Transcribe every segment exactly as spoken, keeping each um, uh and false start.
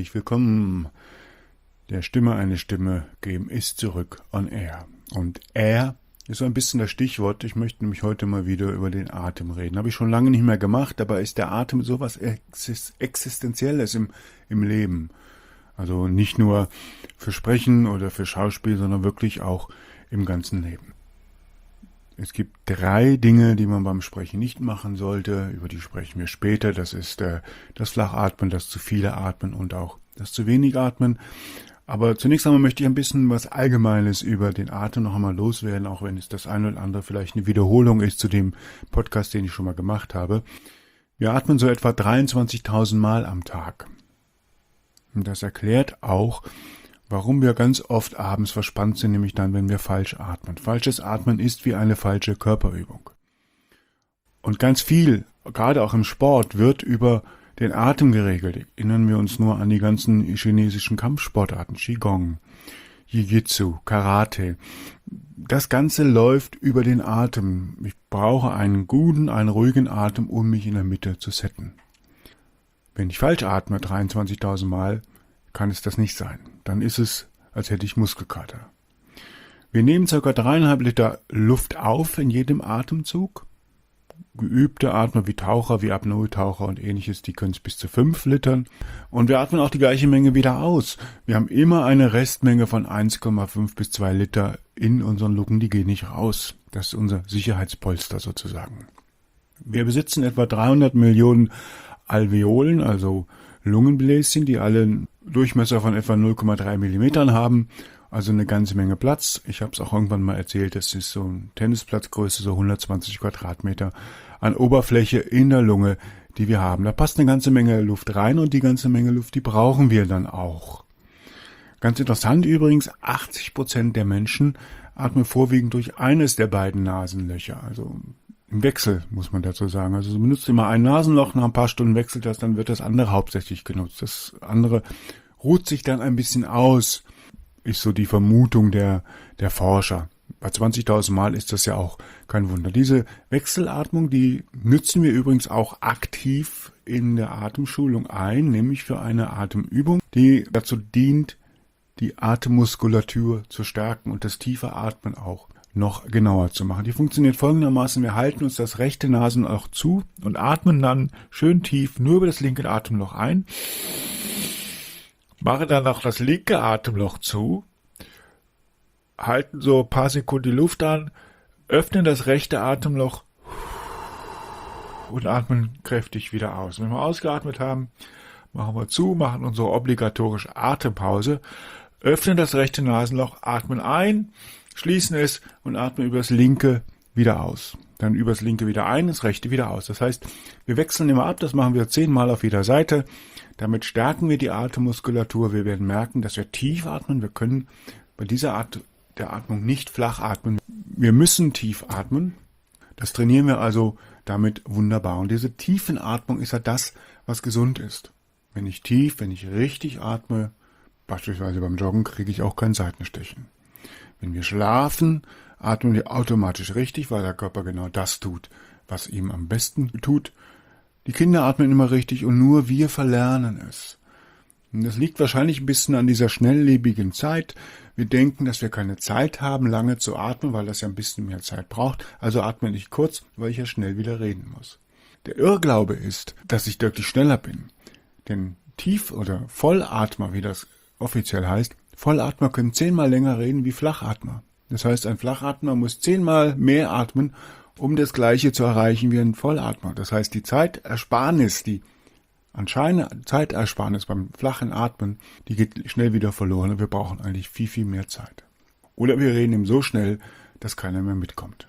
herzlich willkommen. Der Stimme eine Stimme geben ist zurück on air. Und Air ist so ein bisschen das Stichwort. Ich möchte nämlich heute mal wieder über den Atem reden. Habe ich schon lange nicht mehr gemacht, aber ist der Atem sowas Existenzielles im, im Leben. Also nicht nur für Sprechen oder für Schauspiel, sondern wirklich auch im ganzen Leben. Es gibt drei Dinge, die man beim Sprechen nicht machen sollte. Über die sprechen wir später. Das ist äh, das Flachatmen, das zu viele Atmen und auch das zu wenig Atmen. Aber zunächst einmal möchte ich ein bisschen was Allgemeines über den Atem noch einmal loswerden, auch wenn es das eine oder andere vielleicht eine Wiederholung ist zu dem Podcast, den ich schon mal gemacht habe. Wir atmen so etwa dreiundzwanzigtausend Mal am Tag. Und das erklärt auch, warum wir ganz oft abends verspannt sind, nämlich dann, wenn wir falsch atmen. Falsches Atmen ist wie eine falsche Körperübung. Und ganz viel, gerade auch im Sport, wird über den Atem geregelt. Erinnern wir uns nur an die ganzen chinesischen Kampfsportarten, Qigong, Jiu-Jitsu, Karate. Das Ganze läuft über den Atem. Ich brauche einen guten, einen ruhigen Atem, um mich in der Mitte zu setten. Wenn ich falsch atme, dreiundzwanzigtausend Mal, kann es das nicht sein. Dann ist es, als hätte ich Muskelkater. Wir nehmen ca. dreieinhalb Liter Luft auf in jedem Atemzug. Geübte Atmer wie Taucher, wie Apnoe-Taucher und ähnliches, die können es bis zu fünf Litern. Und wir atmen auch die gleiche Menge wieder aus. Wir haben immer eine Restmenge von eins Komma fünf bis zwei Liter in unseren Lungen, die gehen nicht raus. Das ist unser Sicherheitspolster sozusagen. Wir besitzen etwa dreihundert Millionen Alveolen, also Lungenbläschen, die alle einen Durchmesser von etwa null Komma drei Millimetern haben, also eine ganze Menge Platz. Ich habe es auch irgendwann mal erzählt, das ist so ein Tennisplatzgröße, so hundertzwanzig Quadratmeter an Oberfläche in der Lunge, die wir haben. Da passt eine ganze Menge Luft rein und die ganze Menge Luft, die brauchen wir dann auch. Ganz interessant übrigens, achtzig Prozent der Menschen atmen vorwiegend durch eines der beiden Nasenlöcher, also im Wechsel, muss man dazu sagen. Also du benutzt immer ein Nasenloch, nach ein paar Stunden wechselt das, dann wird das andere hauptsächlich genutzt. Das andere ruht sich dann ein bisschen aus, ist so die Vermutung der, der Forscher. Bei zwanzigtausend Mal ist das ja auch kein Wunder. Diese Wechselatmung, die nützen wir übrigens auch aktiv in der Atemschulung ein, nämlich für eine Atemübung, die dazu dient, die Atemmuskulatur zu stärken und das tiefe Atmen auch noch genauer zu machen. Die funktioniert folgendermaßen: Wir halten uns das rechte Nasenloch zu und atmen dann schön tief nur über das linke Atemloch ein, machen dann auch das linke Atemloch zu, halten so ein paar Sekunden die Luft an, öffnen das rechte Atemloch und atmen kräftig wieder aus. Wenn wir ausgeatmet haben, machen wir zu, machen unsere obligatorische Atempause, öffnen das rechte Nasenloch, atmen ein, schließen es und atmen über das linke wieder aus. Dann über das linke wieder ein, das rechte wieder aus. Das heißt, wir wechseln immer ab, das machen wir zehnmal auf jeder Seite. Damit stärken wir die Atemmuskulatur. Wir werden merken, dass wir tief atmen. Wir können bei dieser Art der Atmung nicht flach atmen. Wir müssen tief atmen. Das trainieren wir also damit wunderbar. Und diese Tiefenatmung ist ja das, was gesund ist. Wenn ich tief, wenn ich richtig atme, beispielsweise beim Joggen, kriege ich auch kein Seitenstechen. Wenn wir schlafen, atmen wir automatisch richtig, weil der Körper genau das tut, was ihm am besten tut. Die Kinder atmen immer richtig und nur wir verlernen es. Und das liegt wahrscheinlich ein bisschen an dieser schnelllebigen Zeit. Wir denken, dass wir keine Zeit haben, lange zu atmen, weil das ja ein bisschen mehr Zeit braucht. Also atme ich kurz, weil ich ja schnell wieder reden muss. Der Irrglaube ist, dass ich deutlich schneller bin. Denn Tief- oder Vollatmer, wie das offiziell heißt, Vollatmer können zehnmal länger reden wie Flachatmer. Das heißt, ein Flachatmer muss zehnmal mehr atmen, um das Gleiche zu erreichen wie ein Vollatmer. Das heißt, die Zeitersparnis, die anscheinende Zeitersparnis beim flachen Atmen, die geht schnell wieder verloren und wir brauchen eigentlich viel, viel mehr Zeit. Oder wir reden eben so schnell, dass keiner mehr mitkommt.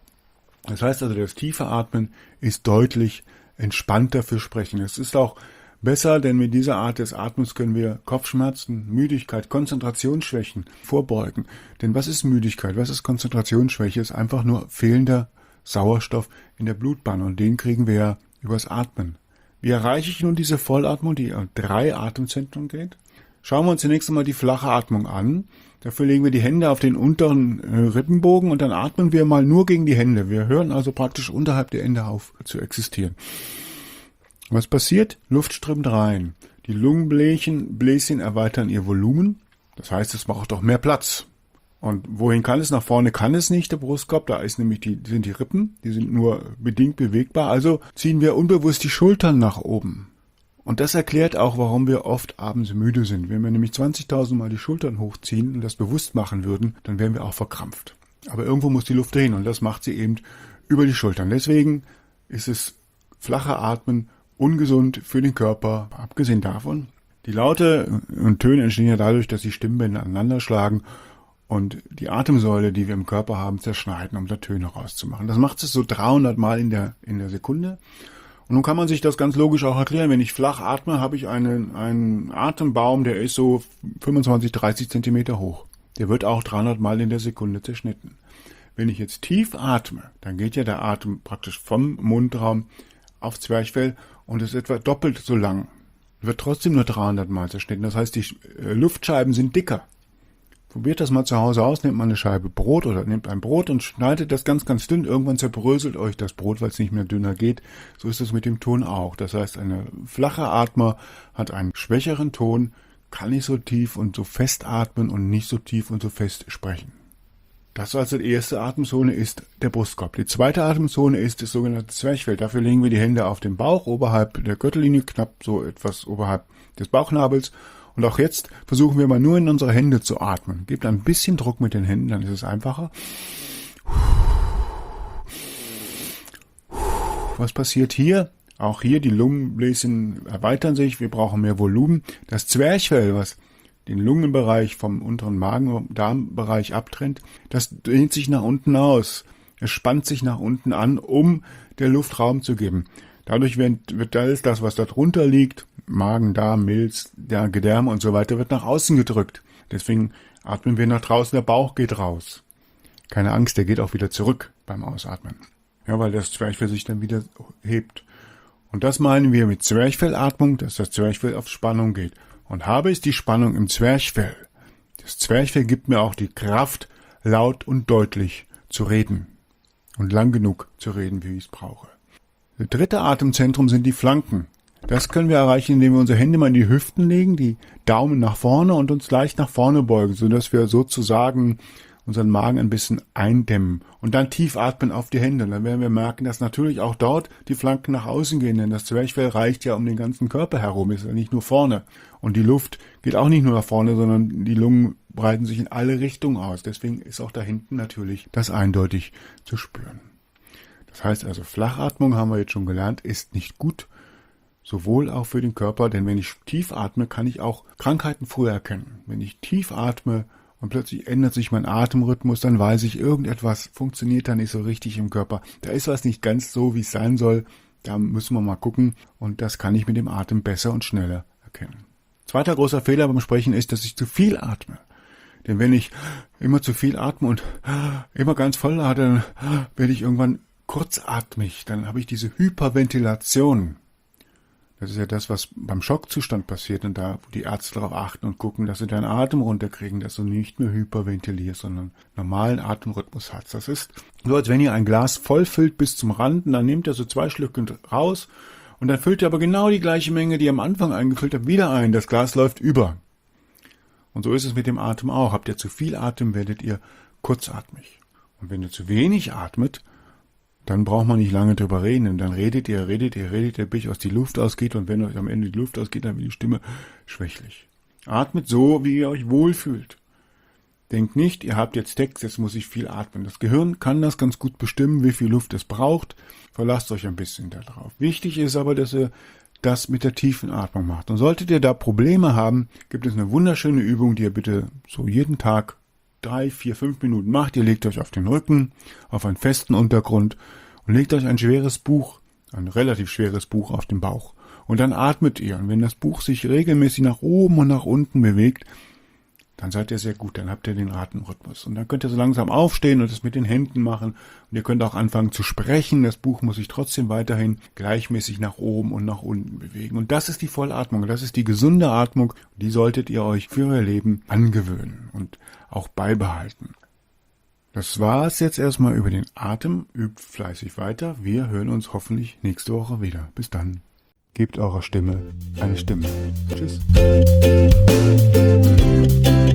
Das heißt also, das tiefe Atmen ist deutlich entspannter für Sprechen. Es ist auch besser, denn mit dieser Art des Atmens können wir Kopfschmerzen, Müdigkeit, Konzentrationsschwächen vorbeugen. Denn was ist Müdigkeit? Was ist Konzentrationsschwäche? Es ist einfach nur fehlender Sauerstoff in der Blutbahn und den kriegen wir ja übers Atmen. Wie erreiche ich nun diese Vollatmung, die an drei Atemzentren geht? Schauen wir uns zunächst einmal die flache Atmung an. Dafür legen wir die Hände auf den unteren äh, Rippenbogen und dann atmen wir mal nur gegen die Hände. Wir hören also praktisch unterhalb der Hände auf zu existieren. Was passiert? Luft strömt rein. Die Lungenbläschen Bläschen erweitern ihr Volumen. Das heißt, es braucht auch mehr Platz. Und wohin kann es? Nach vorne kann es nicht, der Brustkorb. Da ist nämlich die, sind die Rippen, die sind nur bedingt bewegbar. Also ziehen wir unbewusst die Schultern nach oben. Und das erklärt auch, warum wir oft abends müde sind. Wenn wir nämlich zwanzigtausend Mal die Schultern hochziehen und das bewusst machen würden, dann wären wir auch verkrampft. Aber irgendwo muss die Luft hin und das macht sie eben über die Schultern. Deswegen ist es flache Atmen ungesund für den Körper. Abgesehen davon, die Laute und Töne entstehen ja dadurch, dass die Stimmbänder aneinander schlagen und die Atemsäule, die wir im Körper haben, zerschneiden, um da Töne rauszumachen. Das macht es so dreihundert Mal in der, in der Sekunde. Und nun kann man sich das ganz logisch auch erklären. Wenn ich flach atme, habe ich einen, einen Atembaum, der ist so fünfundzwanzig, dreißig Zentimeter hoch. Der wird auch dreihundert Mal in der Sekunde zerschnitten. Wenn ich jetzt tief atme, dann geht ja der Atem praktisch vom Mundraum auf Zwerchfell und ist etwa doppelt so lang. Wird trotzdem nur dreihundert Mal zerschnitten. Das heißt, die Luftscheiben sind dicker. Probiert das mal zu Hause aus, nehmt mal eine Scheibe Brot oder nehmt ein Brot und schneidet das ganz, ganz dünn. Irgendwann zerbröselt euch das Brot, weil es nicht mehr dünner geht. So ist es mit dem Ton auch. Das heißt, eine flache Atmer hat einen schwächeren Ton, kann nicht so tief und so fest atmen und nicht so tief und so fest sprechen. Das also die erste Atemzone ist der Brustkorb. Die zweite Atemzone ist das sogenannte Zwerchfell. Dafür legen wir die Hände auf den Bauch, oberhalb der Gürtellinie, knapp so etwas oberhalb des Bauchnabels. Und auch jetzt versuchen wir mal nur in unsere Hände zu atmen. Gebt ein bisschen Druck mit den Händen, dann ist es einfacher. Was passiert hier? Auch hier, die Lungenbläschen erweitern sich, wir brauchen mehr Volumen. Das Zwerchfell, was den Lungenbereich vom unteren Magen-Darm-Bereich abtrennt, das dehnt sich nach unten aus. Es spannt sich nach unten an, um der Luft Raum zu geben. Dadurch wird, wird alles das, was da drunter liegt, Magen, Darm, Milz, der Gedärme und so weiter, wird nach außen gedrückt. Deswegen atmen wir nach draußen, der Bauch geht raus. Keine Angst, der geht auch wieder zurück beim Ausatmen. Ja, weil das Zwerchfell sich dann wieder hebt. Und das meinen wir mit Zwerchfellatmung, dass das Zwerchfell auf Spannung geht. Und habe ich die Spannung im Zwerchfell. Das Zwerchfell gibt mir auch die Kraft, laut und deutlich zu reden. Und lang genug zu reden, wie ich es brauche. Das dritte Atemzentrum sind die Flanken. Das können wir erreichen, indem wir unsere Hände mal in die Hüften legen, die Daumen nach vorne und uns leicht nach vorne beugen, sodass wir sozusagen unseren Magen ein bisschen eindämmen und dann tief atmen auf die Hände. Und dann werden wir merken, dass natürlich auch dort die Flanken nach außen gehen, denn das Zwerchfell reicht ja um den ganzen Körper herum, ist ja nicht nur vorne. Und die Luft geht auch nicht nur nach vorne, sondern die Lungen breiten sich in alle Richtungen aus. Deswegen ist auch da hinten natürlich das eindeutig zu spüren. Das heißt also, Flachatmung, haben wir jetzt schon gelernt, ist nicht gut, sowohl auch für den Körper, denn wenn ich tief atme, kann ich auch Krankheiten früher erkennen. Wenn ich tief atme und plötzlich ändert sich mein Atemrhythmus, dann weiß ich, irgendetwas funktioniert da nicht so richtig im Körper. Da ist was nicht ganz so, wie es sein soll. Da müssen wir mal gucken und das kann ich mit dem Atem besser und schneller erkennen. Zweiter großer Fehler beim Sprechen ist, dass ich zu viel atme. Denn wenn ich immer zu viel atme und immer ganz voll atme, dann werde ich irgendwann kurzatmig. Dann habe ich diese Hyperventilation. Das ist ja das, was beim Schockzustand passiert und da, wo die Ärzte darauf achten und gucken, dass sie deinen Atem runterkriegen, dass du nicht mehr hyperventilierst, sondern normalen Atemrhythmus hast. Das ist so, als wenn ihr ein Glas voll füllt bis zum Rand und dann nehmt ihr so zwei Schlücke raus und dann füllt ihr aber genau die gleiche Menge, die ihr am Anfang eingefüllt habt, wieder ein. Das Glas läuft über. Und so ist es mit dem Atem auch. Habt ihr zu viel Atem, werdet ihr kurzatmig. Und wenn ihr zu wenig atmet, dann braucht man nicht lange drüber reden. Und dann redet ihr, redet ihr, redet ihr, bis euch die Luft ausgeht. Und wenn euch am Ende die Luft ausgeht, dann wird die Stimme schwächlich. Atmet so, wie ihr euch wohlfühlt. Denkt nicht, ihr habt jetzt Text, jetzt muss ich viel atmen. Das Gehirn kann das ganz gut bestimmen, wie viel Luft es braucht. Verlasst euch ein bisschen darauf. Wichtig ist aber, dass ihr das mit der tiefen Atmung macht. Und solltet ihr da Probleme haben, gibt es eine wunderschöne Übung, die ihr bitte so jeden Tag drei, vier, fünf Minuten macht. Ihr legt euch auf den Rücken, auf einen festen Untergrund und legt euch ein schweres Buch, ein relativ schweres Buch auf den Bauch. Und dann atmet ihr. Und wenn das Buch sich regelmäßig nach oben und nach unten bewegt, dann seid ihr sehr gut, dann habt ihr den Atemrhythmus. Und dann könnt ihr so langsam aufstehen und es mit den Händen machen. Und ihr könnt auch anfangen zu sprechen. Das Buch muss sich trotzdem weiterhin gleichmäßig nach oben und nach unten bewegen. Und das ist die Vollatmung, das ist die gesunde Atmung. Die solltet ihr euch für euer Leben angewöhnen und auch beibehalten. Das war's jetzt erstmal über den Atem. Übt fleißig weiter. Wir hören uns hoffentlich nächste Woche wieder. Bis dann. Gebt eurer Stimme eine Stimme. Tschüss.